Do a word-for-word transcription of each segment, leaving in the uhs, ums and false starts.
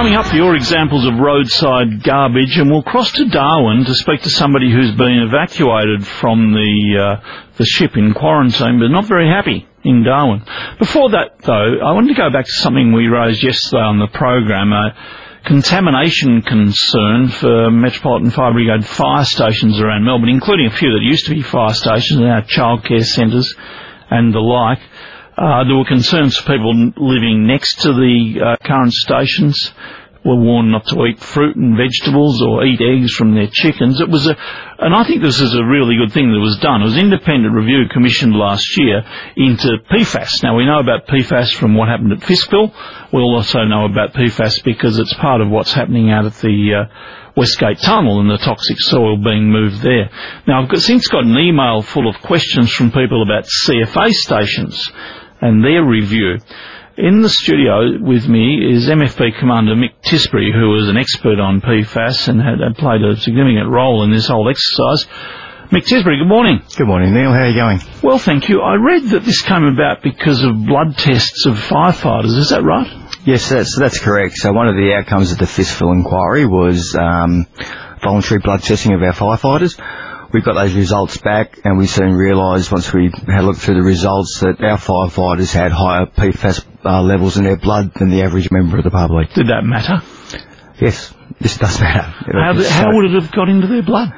coming up, your examples of roadside garbage, and we'll cross to Darwin to speak to somebody who's been evacuated from the uh, the ship in quarantine, but not very happy in Darwin. Before that, though, I wanted to go back to something we raised yesterday on the program, a contamination concern for Metropolitan Fire Brigade fire stations around Melbourne, including a few that used to be fire stations, now childcare centres and the like. Uh, there were concerns for people living next to the uh, current stations, were warned not to eat fruit and vegetables or eat eggs from their chickens. It was a, and I think this is a really good thing that was done. It was an independent review commissioned last year into P FAS. Now, we know about P FAS from what happened at Fiskville. We'll also know about P FAS because it's part of what's happening out at the uh, Westgate Tunnel and the toxic soil being moved there. Now, I've got, since got an email full of questions from people about C F A stations and their review. In the studio with me is M F B Commander Mick Tisbury, who is an expert on P FAS and had, had played a significant role in this whole exercise. Mick Tisbury, good morning. Good morning, Neil. How are you going? Well, thank you. I read that this came about because of blood tests of firefighters. Is that right? Yes, that's, that's correct. So one of the outcomes of the Fiskville inquiry was um, voluntary blood testing of our firefighters. We got those results back, and we soon realised, once we had a look through the results, that our firefighters had higher P FAS uh, levels in their blood than the average member of the public. Did that matter? Yes, this does matter. How, so, how would it have got into their blood?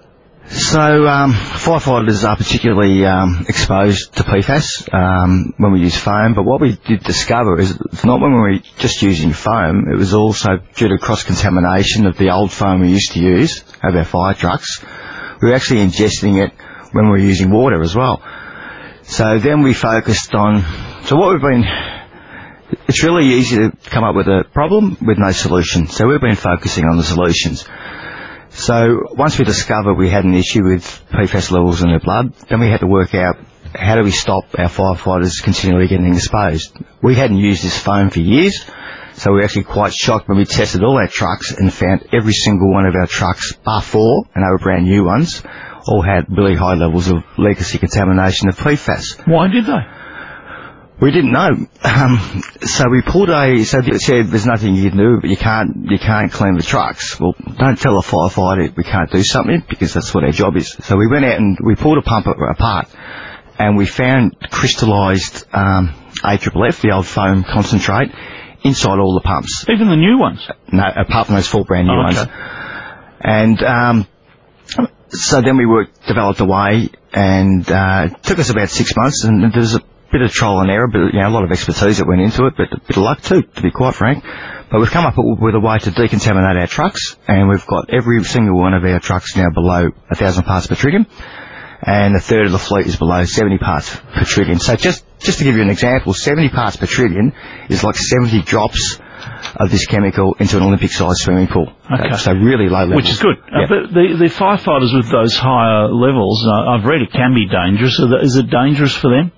So um, firefighters are particularly um, exposed to P FAS um, when we use foam, but what we did discover is it's not when we were just using foam, it was also due to cross-contamination of the old foam we used to use of our fire trucks. We were actually ingesting it when we were using water as well. So then we focused on, so what we've been, it's really easy to come up with a problem with no solution. So we've been focusing on the solutions. So once we discovered we had an issue with P FAS levels in their blood, then we had to work out how do we stop our firefighters continually getting exposed. We hadn't used this foam for years, so we were actually quite shocked when we tested all our trucks and found every single one of our trucks, bar four, and they were brand new ones, all had really high levels of legacy contamination of P FAS. Why did they? We didn't know. Um, so we pulled a, so they said there's nothing you can do, but you can't, you can't clean the trucks. Well, don't tell a firefighter we can't do something, because that's what our job is. So we went out and we pulled a pump apart, and we found crystallised um, A F F, the old foam concentrate, inside all the pumps. Even the new ones? No, apart from those four brand new oh, ones. Okay. And um, so then we worked, developed a way, and uh, it took us about six months, and there was a bit of trial and error, but you know, a lot of expertise that went into it, but a bit of luck too, to be quite frank. But we've come up with a way to decontaminate our trucks, and we've got every single one of our trucks now below one thousand parts per trillion, and a third of the fleet is below seventy parts per trillion. So just, just to give you an example, seventy parts per trillion is like seventy drops of this chemical into an Olympic-sized swimming pool. Okay. So really low levels. Which is good. Yeah. Uh, but the, the firefighters with those higher levels, uh, I've read it can be dangerous. Is it dangerous for them?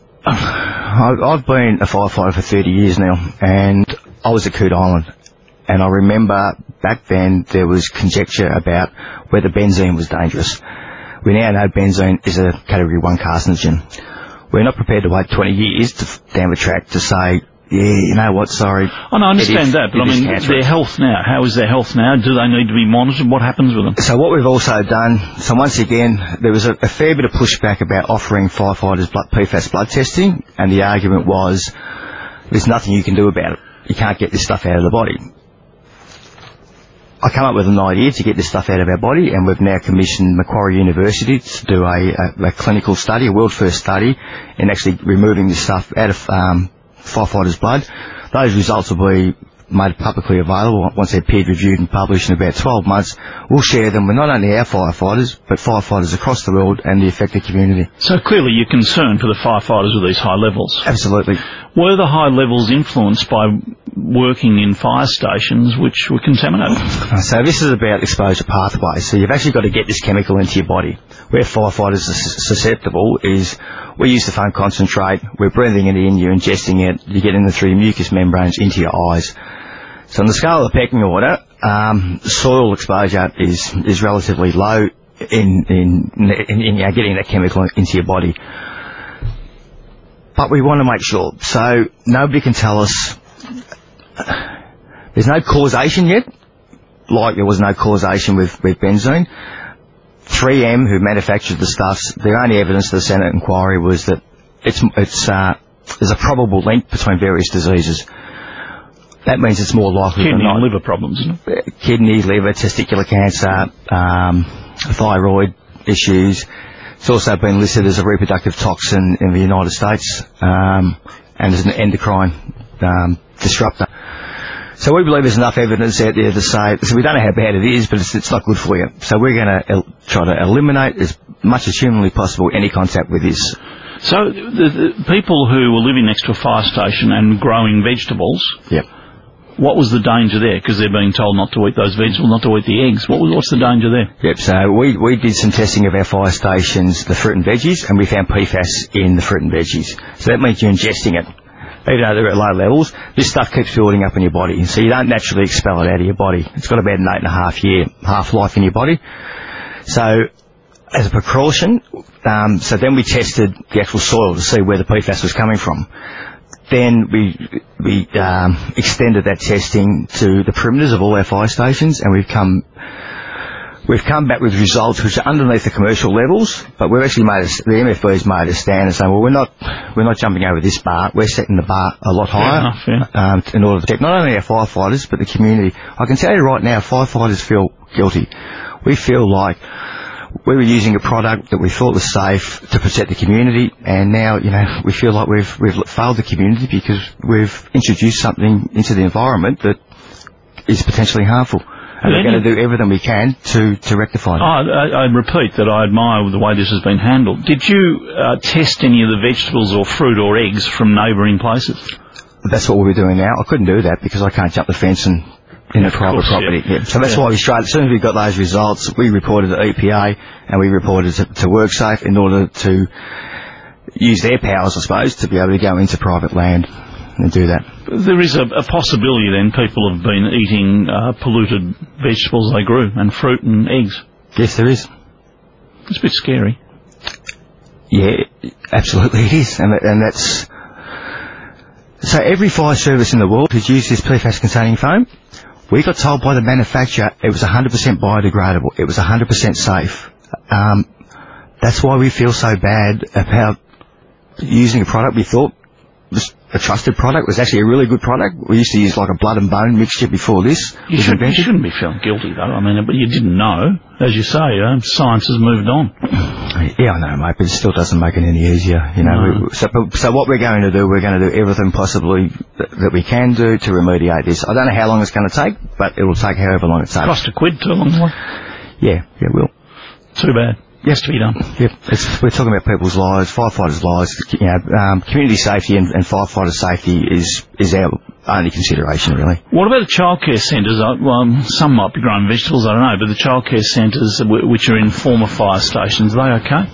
I've been a firefighter for thirty years now, and I was at Coot Island, and I remember back then there was conjecture about whether benzene was dangerous. We now know benzene is a category one carcinogen. We're not prepared to wait twenty years to, down the track to say, yeah, you know what, sorry. Oh, no, I understand is, that, but I mean, their health now. How is their health now? Do they need to be monitored? What happens with them? So what we've also done, so once again, there was a, a fair bit of pushback about offering firefighters blood, P FAS blood testing, and the argument was, there's nothing you can do about it. You can't get this stuff out of the body. I come up with an idea to get this stuff out of our body, and we've now commissioned Macquarie University to do a, a, a clinical study, a world-first study, in actually removing this stuff out of um, firefighters' blood. Those results will be made publicly available once they're peer-reviewed and published in about twelve months. We'll share them with not only our firefighters, but firefighters across the world and the affected community. So clearly you're concerned for the firefighters with these high levels. Absolutely. Were the high levels influenced by working in fire stations which were contaminated? So this is about exposure pathways. So you've actually got to get this chemical into your body. Where firefighters are susceptible is we use the foam concentrate, we're breathing it in, you're ingesting it, you're getting it through your mucous membranes into your eyes. So on the scale of the pecking order, um, soil exposure is, is relatively low in, in, in, in you know, getting that chemical into your body. But we want to make sure. So nobody can tell us, There's no causation yet, like there was no causation with, with benzene. three M, who manufactured the stuffs, the only evidence to the Senate inquiry was that it's, it's, uh, there's a probable link between various diseases. That means it's more likely Kidney than not. and liver problems, isn't it? Kidney, liver, testicular cancer, um, thyroid issues. It's also been listed as a reproductive toxin in the United States, um, and as an endocrine um, disruptor. So we believe there's enough evidence out there to say, so we don't know how bad it is, but it's, it's not good for you. So we're going to el- try to eliminate as much as humanly possible any contact with this. So the, the people who were living next to a fire station and growing vegetables, Yep. what was the danger there? Because they're being told not to eat those vegetables, not to eat the eggs. What was, what's the danger there? Yep, so we, we did some testing of our fire stations, the fruit and veggies, and we found P FAS in the fruit and veggies. So that means you're ingesting it. Even though they're at low levels, this stuff keeps building up in your body, so you don't naturally expel it out of your body. It's got about an eight and a half year half-life in your body. So, as a precaution, um, so then we tested the actual soil to see where the P FAS was coming from. Then we we um, extended that testing to the perimeters of all our fire stations, and we've come we've come back with results which are underneath the commercial levels, but we've actually made us, the M F B's made a stand and saying, well, we're not we're not jumping over this bar. We're setting the bar a lot higher enough, yeah. um, in order to protect not only our firefighters but the community. I can tell you right now, firefighters feel guilty. We feel like we were using a product that we thought was safe to protect the community, and now, you know, we feel like we've we've failed the community because we've introduced something into the environment that is potentially harmful. And Yeah, we're going to do everything we can to, to rectify it. I, I, I repeat that I admire the way this has been handled. Did you uh, test any of the vegetables or fruit or eggs from neighbouring places? That's what we're doing now. I couldn't do that because I can't jump the fence and in Yeah, a private course, property. yeah. Yeah. So that's Yeah. why we straight, as soon as we got those results, we reported to E P A and we reported to, to WorkSafe in order to use their powers, I suppose, to be able to go into private land and do that. There is a, a possibility then people have been eating uh, polluted vegetables they grew and fruit and eggs. Yes, there is. It's a bit scary. Yeah, absolutely it is. And, and that's... So every fire service in the world has used this P FAS containing foam. We got told by the manufacturer it was one hundred percent biodegradable. It was one hundred percent safe. Um, that's why we feel so bad about using a product we thought was a trusted product. It was actually a really good product. We used to use like a blood and bone mixture before this You, was should, you invented. shouldn't be feeling guilty though. I mean, but you didn't know. As you say, uh, science has moved on. Yeah, I know, mate, but it still doesn't make it any easier, you know. No. We, so, so what we're going to do, we're going to do everything possibly that, that we can do to remediate this. I don't know how long it's going to take, but it will take however long it takes. Cost a quid too long. Way. Yeah, yeah, it will. Too bad. Has to be done. Yep, it's, we're talking about people's lives, firefighters' lives. You know, um, community safety and, and firefighter safety is is our only consideration, really. What about the childcare centres? Uh, Well, some might be growing vegetables, I don't know, but the childcare centres w- which are in former fire stations, are they okay?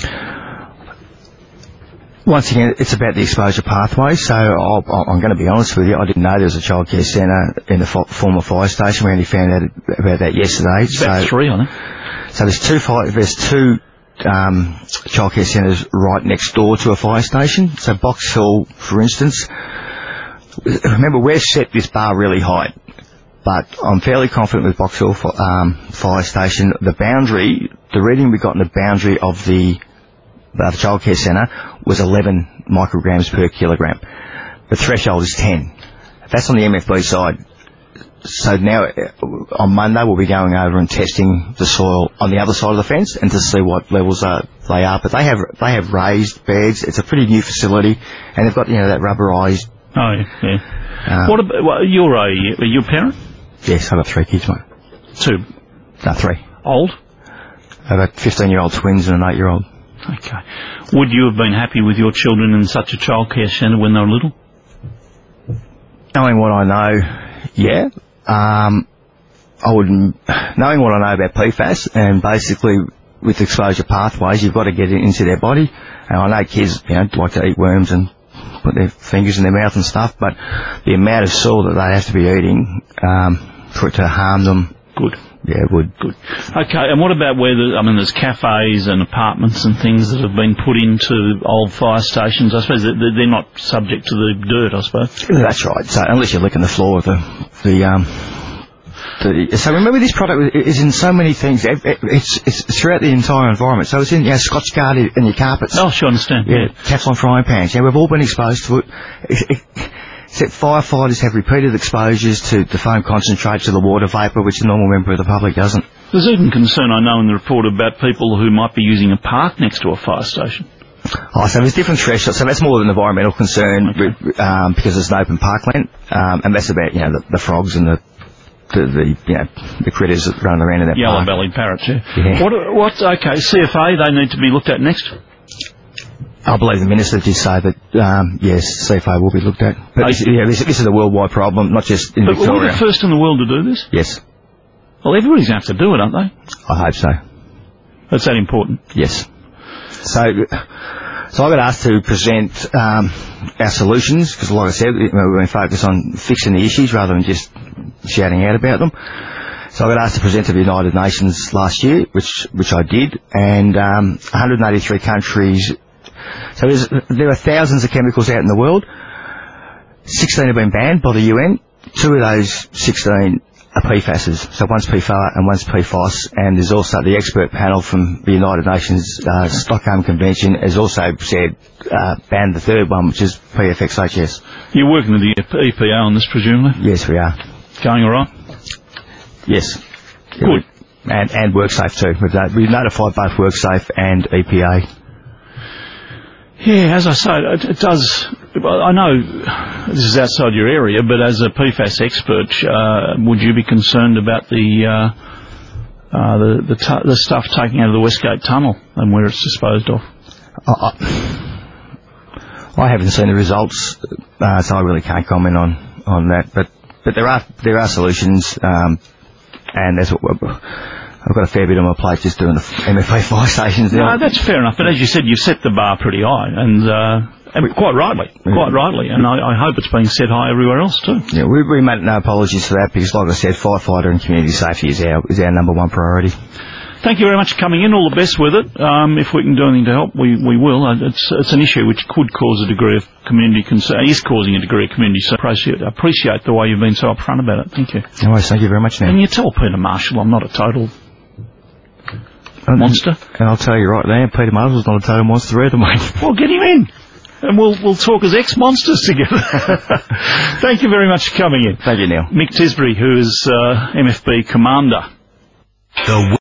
Once again, it's about the exposure pathway, so I'll, I'm going to be honest with you, I didn't know there was a childcare centre in the fo- former fire station. We only found out about that yesterday. It's about so, three, I think. So there's two fire, there's two um, childcare centres right next door to a fire station. So Box Hill, for instance, remember we've set this bar really high, but I'm fairly confident with Box Hill um, fire station. The boundary, the reading we got in the boundary of the uh, the childcare centre was eleven micrograms per kilogram. The threshold is ten. That's on the M F B side. So now, uh, on Monday, we'll be going over and testing the soil on the other side of the fence and to see what levels are, they are. But they have they have raised beds. It's a pretty new facility, and they've got, you know, that rubberised. Oh, yeah. yeah. Uh, what about, well, you're a, are you a parent? Yes, I've got three kids, mate. Two. No, three. Old? I've got fifteen-year-old twins and an eight-year-old. Okay. Would you have been happy with your children in such a childcare centre when they were little? Knowing what I know, yeah. Um, I would, knowing what I know about P FAS and basically with exposure pathways, you've got to get it into their body. And I know kids, you know, like to eat worms and put their fingers in their mouth and stuff, but the amount of soil that they have to be eating um, for it to harm them, Good. yeah, it would. Good. Okay, and what about where, the, I mean, there's cafes and apartments and things that have been put into old fire stations. I suppose that they're not subject to the dirt, I suppose. That's right. So unless you're licking the floor of the the um. The, so remember, this product is in so many things. It, it, it's, it's throughout the entire environment. So it's in, you know, Scotchgard in your carpets. Oh, sure, understand. Yeah, Yeah. Teflon frying pans. Yeah, we've all been exposed to it. it, it Except firefighters have repeated exposures to the foam concentrate, to the water vapour, which a normal member of the public doesn't. There's even concern, I know, in the report about people who might be using a park next to a fire station. Oh, so there's different thresholds. So that's more an environmental concern, Okay. um, because it's an open parkland, um, and that's about, you know, the, the frogs and the, the, the, you know, the critters that run around in that park. Yellow-bellied parrots, yeah. Yeah. What, what, okay, C F A, they need to be looked at next? I believe the Minister did say that, um, yes, C F A will be looked at. But this, Okay. yeah, this, this is a worldwide problem, not just in But we're Victoria. the first in the world to do this? Yes, Well, everybody's going to have to do it, aren't they? I hope so. That's that important. Yes. So, so I got asked to present um, our solutions, because like I said, we've been focused on fixing the issues rather than just shouting out about them. So I got asked to present to the United Nations last year, which which I did, and um, one hundred eighty-three countries. So there's, there are thousands of chemicals out in the world. sixteen have been banned by the U N. Two of those sixteen are P FASs. So one's P F A R and one's P F O S. And there's also the expert panel from the United Nations uh, Stockholm Convention has also said uh, banned the third one, which is P F X H S. You're working with the E P A on this, presumably? Yes, we are. Going all right? Yes. Good. And, and WorkSafe too. We've, uh, we've notified both WorkSafe and E P A. Yeah, as I say, it, it does. I know this is outside your area, but as a P FAS expert, uh, would you be concerned about the uh, uh, the the, tu- the stuff taking out of the Westgate Tunnel and where it's disposed of? I, I haven't seen the results, uh, so I really can't comment on, on that. But but there are there are solutions, um, and that's what we're, I've got a fair bit on my plate just doing the M F A fire stations now. No, that's fair enough. But as you said, you've set the bar pretty high, and, uh, and quite rightly, quite rightly. And I, I hope it's being set high everywhere else too. Yeah, we, we make no apologies for that because, like I said, firefighter and community safety is our is our number one priority. Thank you very much for coming in. All the best with it. Um, if we can do anything to help, we, we will. Uh, It's it's an issue which could cause a degree of community concern, is causing a degree of community, so appreciate, appreciate the way you've been so upfront about it. Thank you. No worries, thank you very much, now. And you tell Peter Marshall I'm not a total And, monster. And I'll tell you right now, Peter Marshall's not a total monster either, mate. Well, get him in. And we'll we'll talk as ex-monsters together. Thank you very much for coming in. Thank you, Neil. Mick Tisbury, who is uh, M F B Commander. The